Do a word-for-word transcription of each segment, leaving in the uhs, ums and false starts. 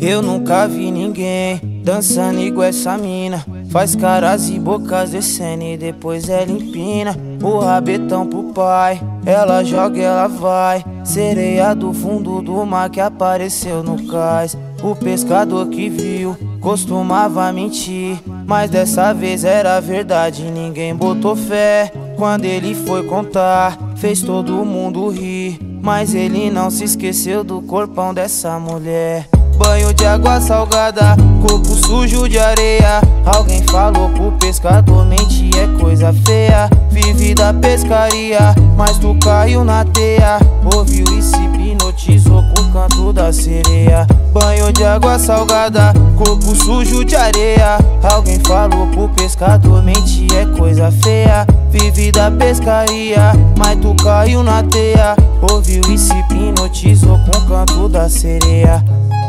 Eu nunca vi ninguém dançando igual essa mina. Faz caras e bocas descendo e depois ela empina o rabetão pro pai. Ela joga, ela vai, sereia do fundo do mar que apareceu no cais. O pescador que viu costumava mentir, mas dessa vez era verdade, ninguém botou fé. Quando ele foi contar, fez todo mundo rir, mas ele não se esqueceu do corpão dessa mulher. Banho de água salgada, corpo sujo de areia. Alguém falou pro pescador, mentir é coisa feia. Vive da pescaria, mas tu caiu na teia. Ouviu e se hipnotizou com o canto da sereia. Banho de água salgada, corpo sujo de areia. Alguém falou pro pescador, mentir é coisa feia. Vive da pescaria, mas tu caiu na teia. Ouviu e se hipnotizou com o canto da sereia.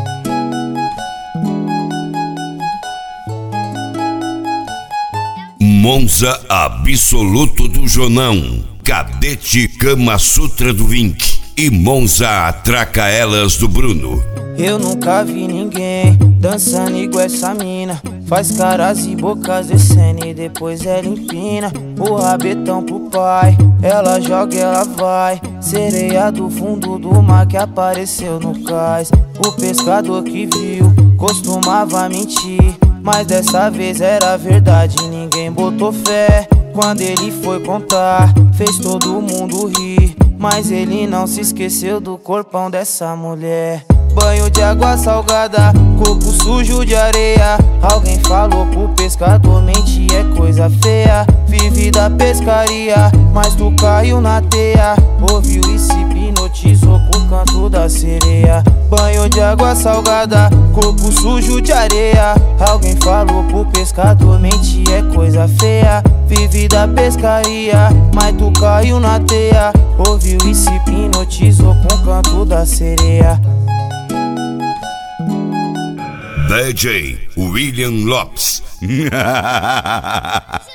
Monza absoluto do Jonão, Cadete Kama Sutra do Vink e Monza Atraca Elas do Bruno. Eu nunca vi ninguém dançando igual essa mina. Faz caras e bocas descendo e depois ela empina o rabetão pro pai. Ela joga, ela vai, sereia do fundo do mar que apareceu no cais. O pescador que viu costumava mentir, mas dessa vez era verdade, ninguém botou fé. Quando ele foi contar, fez todo mundo rir, mas ele não se esqueceu do corpão dessa mulher. Banho de água salgada, corpo sujo de areia. Alguém falou pro pescador, mentir é coisa feia. Vive da pescaria, mas tu caiu na teia. Ouviu e se hipnotizou com o canto da sereia. Banho de água salgada, corpo sujo de areia. Alguém falou pro pescador, mentir é coisa feia. Vive da pescaria, mas tu caiu na teia. Ouviu e se hipnotizou com o canto da sereia. D J William Lopes.